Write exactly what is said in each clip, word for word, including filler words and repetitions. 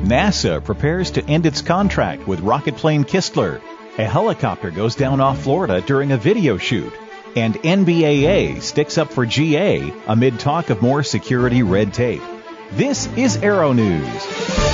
NASA prepares to end its contract with rocket plane Kistler. A helicopter goes down off Florida during a video shoot. And N B A A sticks up for G A amid talk of more security red tape. This is Aero News.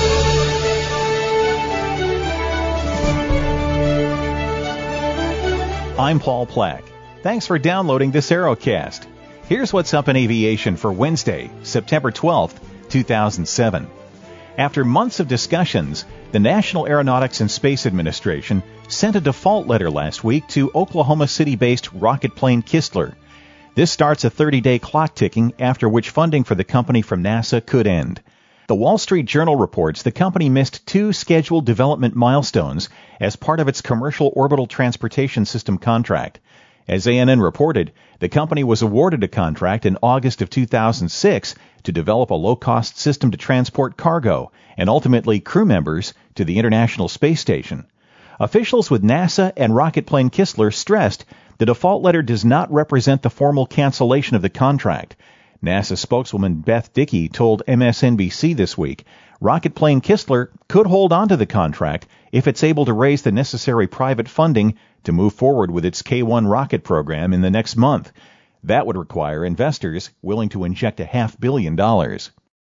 I'm Paul Plack. Thanks for downloading this Aerocast. Here's what's up in aviation for Wednesday, September twelfth, two thousand seven. After months of discussions, the National Aeronautics and Space Administration sent a default letter last week to Oklahoma City-based rocket plane Kistler. This starts a thirty-day clock ticking, after which funding for the company from NASA could end. The Wall Street Journal reports the company missed two scheduled development milestones as part of its Commercial Orbital Transportation System contract. As A N N reported, the company was awarded a contract in August of two thousand six to develop a low-cost system to transport cargo and ultimately crew members to the International Space Station. Officials with NASA and rocket plane Kistler stressed the default letter does not represent the formal cancellation of the contract. NASA spokeswoman Beth Dickey told M S N B C this week rocket plane Kistler could hold on to the contract if it's able to raise the necessary private funding to move forward with its K one rocket program in the next month. That would require investors willing to inject a half billion dollars.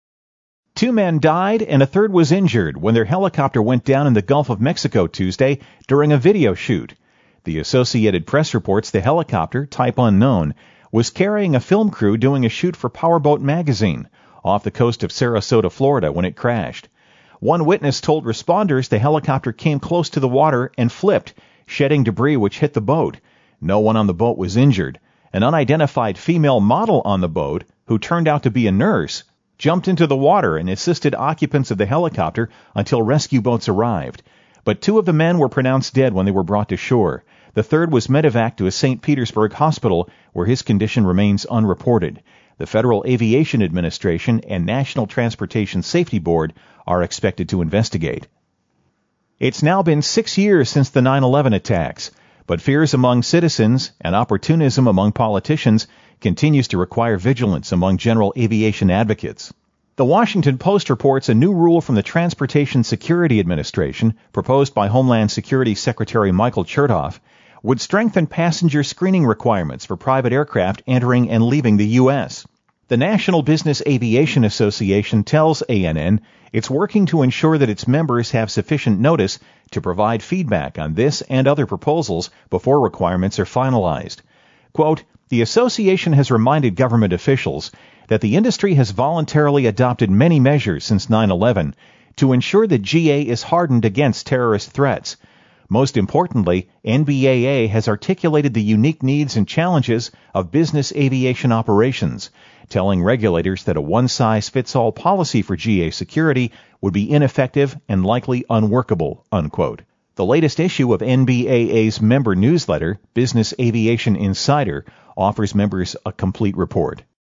Two men died and a third was injured when their helicopter went down in the Gulf of Mexico Tuesday during a video shoot. The Associated Press reports the helicopter, type unknown, was carrying a film crew doing a shoot for Powerboat magazine off the coast of Sarasota, Florida, when it crashed. One witness told responders the helicopter came close to the water and flipped, shedding debris which hit the boat. No one on the boat was injured. An unidentified female model on the boat, who turned out to be a nurse, jumped into the water and assisted occupants of the helicopter until rescue boats arrived. But two of the men were pronounced dead when they were brought to shore. The third was medevaced to a Saint Petersburg hospital, where his condition remains unreported. The Federal Aviation Administration and National Transportation Safety Board are expected to investigate. It's now been six years since the nine eleven attacks, but fears among citizens and opportunism among politicians continues to require vigilance among general aviation advocates. The Washington Post reports a new rule from the Transportation Security Administration, proposed by Homeland Security Secretary Michael Chertoff, would strengthen passenger screening requirements for private aircraft entering and leaving the U S. The National Business Aviation Association tells A N N it's working to ensure that its members have sufficient notice to provide feedback on this and other proposals before requirements are finalized. Quote, the association has reminded government officials that the industry has voluntarily adopted many measures since nine eleven to ensure that G A is hardened against terrorist threats. Most importantly, N B A A has articulated the unique needs and challenges of business aviation operations, telling regulators that a one-size-fits-all policy for G A security would be ineffective and likely unworkable, unquote. The latest issue of N B A A's member newsletter, Business Aviation Insider, offers members a complete report.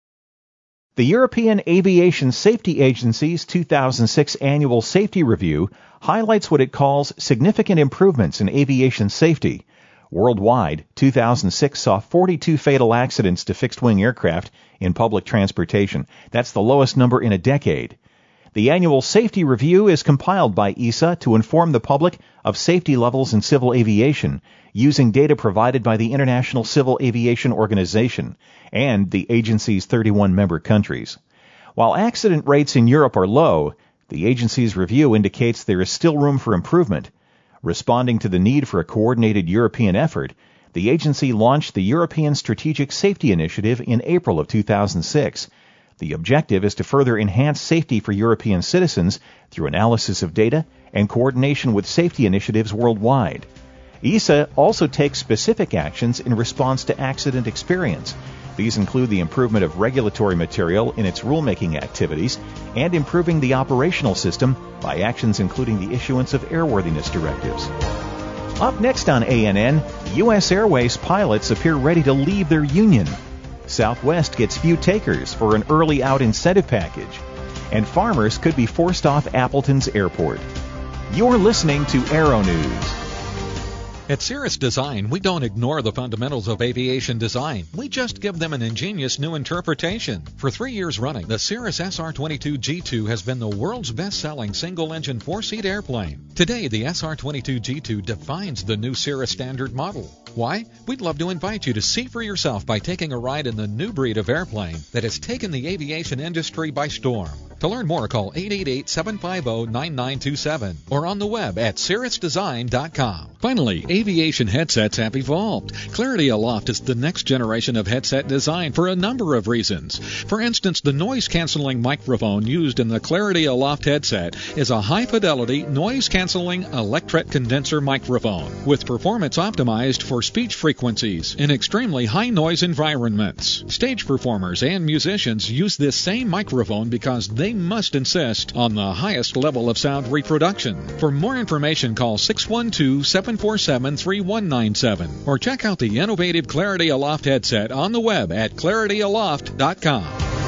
The European Aviation Safety Agency's two thousand six Annual Safety Review highlights what it calls significant improvements in aviation safety. Worldwide, two thousand six saw forty-two fatal accidents to fixed-wing aircraft in public transportation. That's the lowest number in a decade. The annual safety review is compiled by E S A to inform the public of safety levels in civil aviation, using data provided by the International Civil Aviation Organization and the agency's thirty-one member countries. While accident rates in Europe are low, the agency's review indicates there is still room for improvement. Responding to the need for a coordinated European effort, the agency launched the European Strategic Safety Initiative in April of two thousand six. The objective is to further enhance safety for European citizens through analysis of data and coordination with safety initiatives worldwide. E S A also takes specific actions in response to accident experience. These include the improvement of regulatory material in its rulemaking activities and improving the operational system by actions including the issuance of airworthiness directives. Up next on A N N, U S Airways pilots appear ready to leave their union. Southwest gets few takers for an early out incentive package. And farmers could be forced off Appleton's airport. You're listening to Aero News. At Cirrus Design, we don't ignore the fundamentals of aviation design. We just give them an ingenious new interpretation. For three years running, the Cirrus S R twenty-two G two has been the world's best-selling single-engine four-seat airplane. Today, the S R twenty-two G two defines the new Cirrus standard model. Why? We'd love to invite you to see for yourself by taking a ride in the new breed of airplane that has taken the aviation industry by storm. To learn more, call eight eight eight, seven five zero, nine nine two seven or on the web at cirrus design dot com. Finally, aviation headsets have evolved. Clarity Aloft is the next generation of headset design for a number of reasons. For instance, the noise-canceling microphone used in the Clarity Aloft headset is a high-fidelity, noise-canceling electret condenser microphone with performance optimized for speech frequencies in extremely high-noise environments. Stage performers and musicians use this same microphone because they must insist on the highest level of sound reproduction. For more information, call six one two, seven four seven, three one nine seven or check out the innovative Clarity Aloft headset on the web at clarity aloft dot com.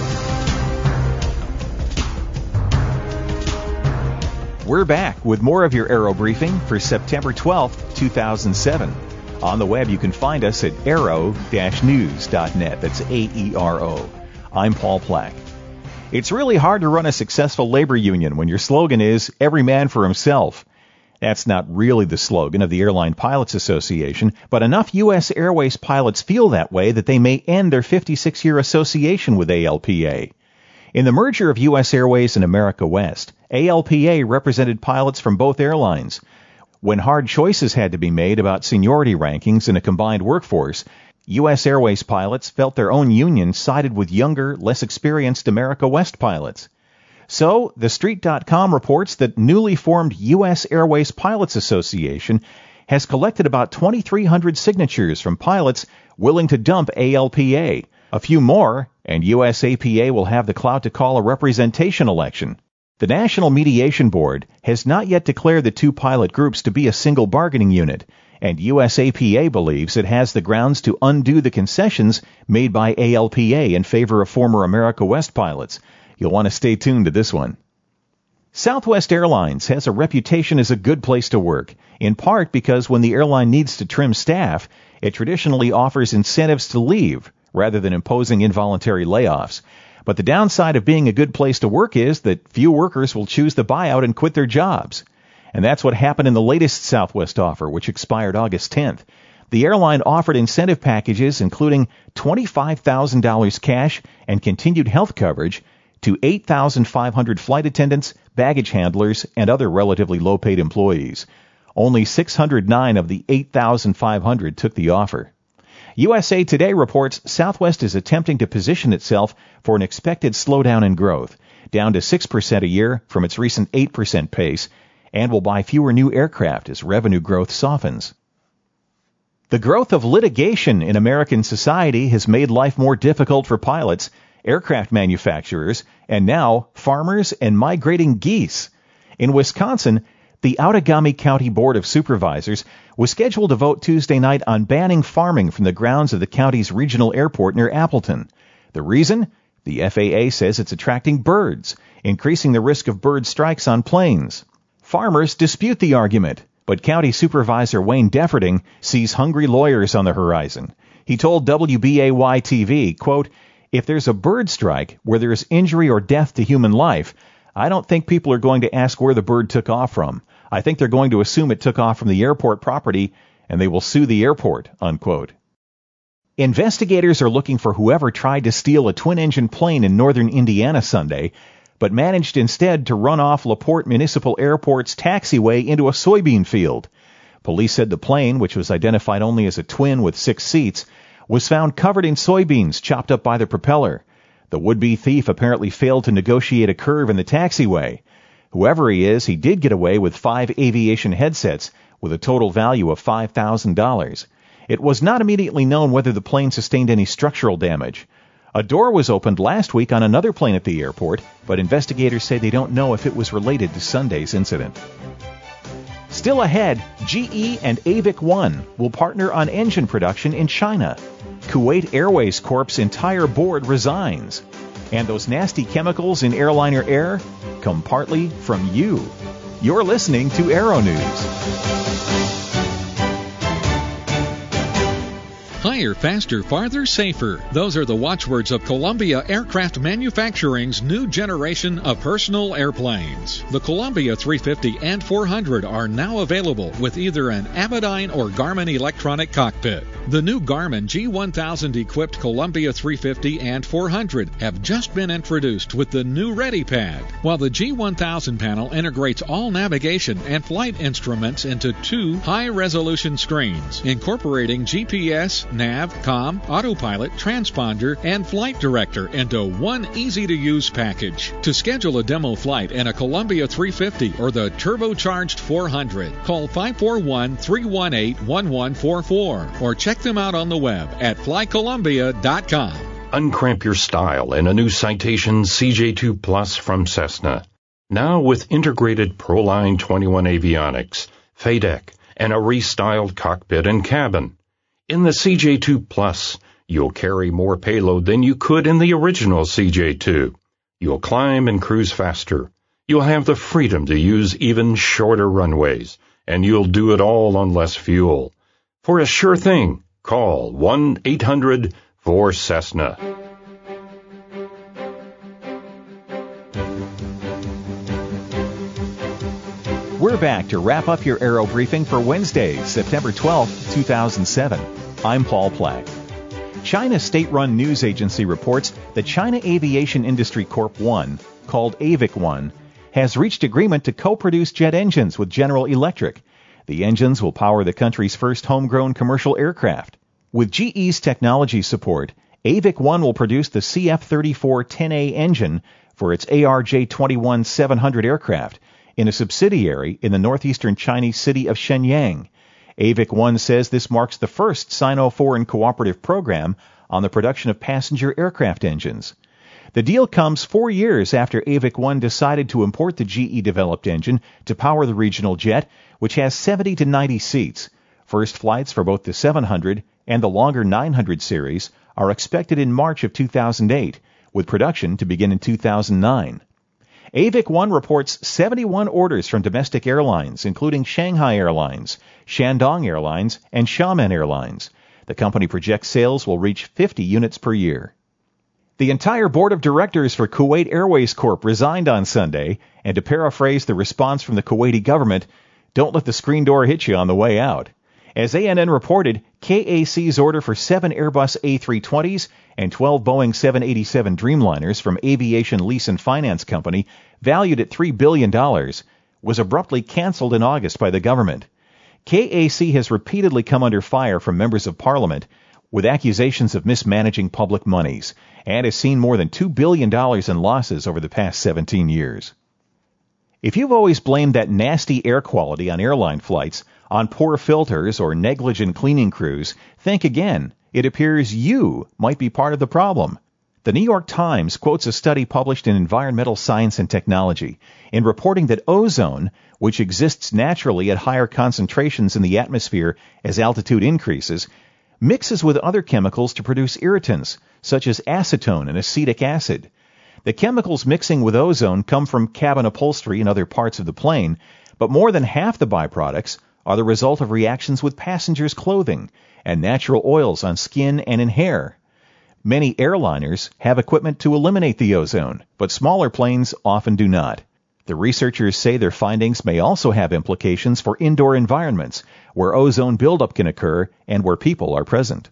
We're back with more of your Aero Briefing for September twelfth, two thousand seven. On the web, you can find us at aero dash news dot net. That's A E R O. I'm Paul Plack. It's really hard to run a successful labor union when your slogan is, every man for himself. That's not really the slogan of the Airline Pilots Association, but enough U S Airways pilots feel that way that they may end their fifty-six year association with A L P A. In the merger of U S Airways and America West, A L P A represented pilots from both airlines. When hard choices had to be made about seniority rankings in a combined workforce, U S Airways pilots felt their own union sided with younger, less experienced America West pilots. So, the street dot com reports that newly formed U S Airways Pilots Association has collected about twenty-three hundred signatures from pilots willing to dump A L P A. A few more, and U S A P A will have the clout to call a representation election. The National Mediation Board has not yet declared the two pilot groups to be a single bargaining unit, and U S A P A believes it has the grounds to undo the concessions made by A L P A in favor of former America West pilots. You'll want to stay tuned to this one. Southwest Airlines has a reputation as a good place to work, in part because when the airline needs to trim staff, it traditionally offers incentives to leave rather than imposing involuntary layoffs. But the downside of being a good place to work is that few workers will choose the buyout and quit their jobs. And that's what happened in the latest Southwest offer, which expired August tenth. The airline offered incentive packages including twenty-five thousand dollars cash and continued health coverage to eight thousand five hundred flight attendants, baggage handlers, and other relatively low-paid employees. Only six hundred nine of the eight thousand five hundred took the offer. U S A Today reports Southwest is attempting to position itself for an expected slowdown in growth, down to six percent a year from its recent eight percent pace, and will buy fewer new aircraft as revenue growth softens. The growth of litigation in American society has made life more difficult for pilots, aircraft manufacturers, and now farmers and migrating geese. In Wisconsin, the Outagamie County Board of Supervisors was scheduled to vote Tuesday night on banning farming from the grounds of the county's regional airport near Appleton. The reason? The F A A says it's attracting birds, increasing the risk of bird strikes on planes. Farmers dispute the argument, but County Supervisor Wayne Defferting sees hungry lawyers on the horizon. He told W B A Y T V, quote, "If there's a bird strike where there is injury or death to human life, I don't think people are going to ask where the bird took off from. I think they're going to assume it took off from the airport property, and they will sue the airport," unquote. Investigators are looking for whoever tried to steal a twin-engine plane in northern Indiana Sunday, but managed instead to run off LaPorte Municipal Airport's taxiway into a soybean field. Police said the plane, which was identified only as a twin with six seats, was found covered in soybeans chopped up by the propeller. The would-be thief apparently failed to negotiate a curve in the taxiway. Whoever he is, he did get away with five aviation headsets with a total value of five thousand dollars. It was not immediately known whether the plane sustained any structural damage. A door was opened last week on another plane at the airport, but investigators say they don't know if it was related to Sunday's incident. Still ahead, G E and Avic One will partner on engine production in China. Kuwait Airways Corp's entire board resigns. And those nasty chemicals in airliner air come partly from you. You're listening to Aero News. Higher, faster, farther, safer. Those are the watchwords of Columbia Aircraft Manufacturing's new generation of personal airplanes. The Columbia three fifty and four hundred are now available with either an Avidyne or Garmin electronic cockpit. The new Garmin G one thousand equipped Columbia three fifty and four hundred have just been introduced with the new ReadyPad, while the G one thousand panel integrates all navigation and flight instruments into two high-resolution screens, incorporating G P S, Nav, Com, Autopilot, Transponder, and Flight Director into one easy-to-use package. To schedule a demo flight in a Columbia three fifty or the turbocharged four hundred, call five four one, three one eight, one one four four or check them out on the web at fly columbia dot com. Uncramp your style in a new Citation C J two Plus from Cessna. Now with integrated ProLine twenty-one avionics, F A D E C, and a restyled cockpit and cabin. In the C J two Plus, you'll carry more payload than you could in the original C J two. You'll climb and cruise faster. You'll have the freedom to use even shorter runways, and you'll do it all on less fuel. For a sure thing, call one eight hundred four Cessna. We're back to wrap up your Aero Briefing for Wednesday, September twelfth, two thousand seven. I'm Paul Plack. China's state-run news agency reports that China Aviation Industry Corp one, called A V I C one, has reached agreement to co-produce jet engines with General Electric. The engines will power the country's first homegrown commercial aircraft. With G E's technology support, A V I C one will produce the C F thirty-four ten A engine for its A R J twenty-one seven hundred aircraft in a subsidiary in the northeastern Chinese city of Shenyang. A V I C one says this marks the first Sino-foreign cooperative program on the production of passenger aircraft engines. The deal comes four years after A V I C one decided to import the G E-developed engine to power the regional jet, which has seventy to ninety seats. First flights for both the seven hundred and the longer nine hundred series are expected in March of two thousand eight, with production to begin in two thousand nine. A V I C one reports seventy-one orders from domestic airlines, including Shanghai Airlines, Shandong Airlines, and Xiamen Airlines. The company projects sales will reach fifty units per year. The entire board of directors for Kuwait Airways Corp resigned on Sunday, and to paraphrase the response from the Kuwaiti government, don't let the screen door hit you on the way out. As A N N reported, K A C's order for seven Airbus A three twenties and twelve Boeing seven eighty-seven Dreamliners from Aviation Lease and Finance Company, valued at three billion dollars, was abruptly canceled in August by the government. K A C has repeatedly come under fire from members of Parliament with accusations of mismanaging public monies, and has seen more than two billion dollars in losses over the past seventeen years. If you've always blamed that nasty air quality on airline flights, on poor filters or negligent cleaning crews, think again. It appears you might be part of the problem. The New York Times quotes a study published in Environmental Science and Technology in reporting that ozone, which exists naturally at higher concentrations in the atmosphere as altitude increases, mixes with other chemicals to produce irritants, such as acetone and acetic acid. The chemicals mixing with ozone come from cabin upholstery and other parts of the plane, but more than half the byproducts are the result of reactions with passengers' clothing and natural oils on skin and in hair. Many airliners have equipment to eliminate the ozone, but smaller planes often do not. The researchers say their findings may also have implications for indoor environments where ozone buildup can occur and where people are present.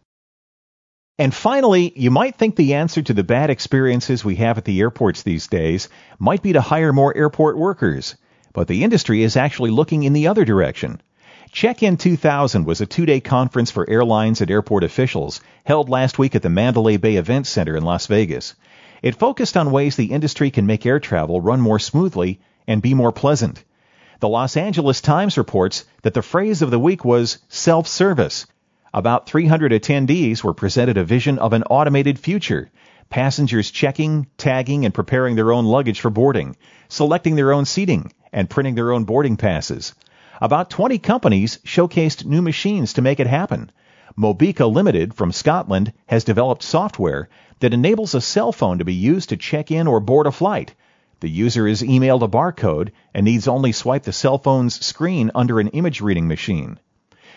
And finally, you might think the answer to the bad experiences we have at the airports these days might be to hire more airport workers, but the industry is actually looking in the other direction. Check-in two thousand was a two-day conference for airlines and airport officials held last week at the Mandalay Bay Event Center in Las Vegas. It focused on ways the industry can make air travel run more smoothly and be more pleasant. The Los Angeles Times reports that the phrase of the week was self-service. About three hundred attendees were presented a vision of an automated future, passengers checking, tagging, and preparing their own luggage for boarding, selecting their own seating, and printing their own boarding passes. About twenty companies showcased new machines to make it happen. Mobica Limited from Scotland has developed software that enables a cell phone to be used to check in or board a flight. The user is emailed a barcode and needs only swipe the cell phone's screen under an image reading machine.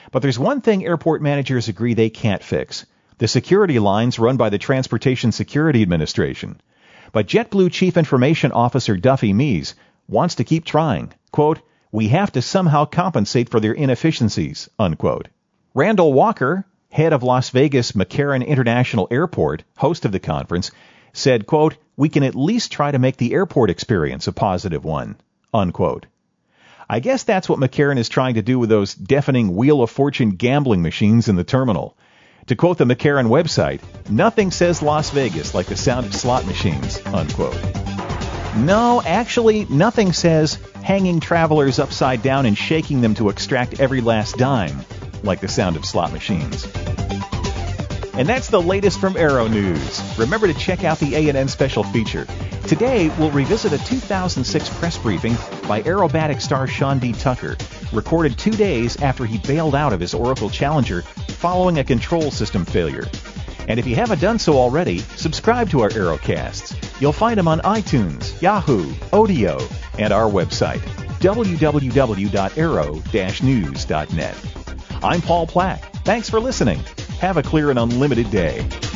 But there's one thing airport managers agree they can't fix: the security lines run by the Transportation Security Administration. But JetBlue Chief Information Officer Duffy Mees wants to keep trying. Quote, "We have to somehow compensate for their inefficiencies," unquote. Randall Walker, head of Las Vegas McCarran International Airport, host of the conference, said, quote, "We can at least try to make the airport experience a positive one," unquote. I guess that's what McCarran is trying to do with those deafening Wheel of Fortune gambling machines in the terminal. To quote the McCarran website, "Nothing says Las Vegas like the sound of slot machines," unquote. No, actually, nothing says hanging travelers upside down and shaking them to extract every last dime like the sound of slot machines. And that's the latest from Aero News. Remember to check out the A and N special feature. Today, we'll revisit a two thousand six press briefing by aerobatic star Sean D. Tucker, recorded two days after he bailed out of his Oracle Challenger following a control system failure. And if you haven't done so already, subscribe to our Aerocasts. You'll find them on iTunes, Yahoo, Odeo, and our website, w w w dot aero dash news dot net. I'm Paul Plack. Thanks for listening. Have a clear and unlimited day.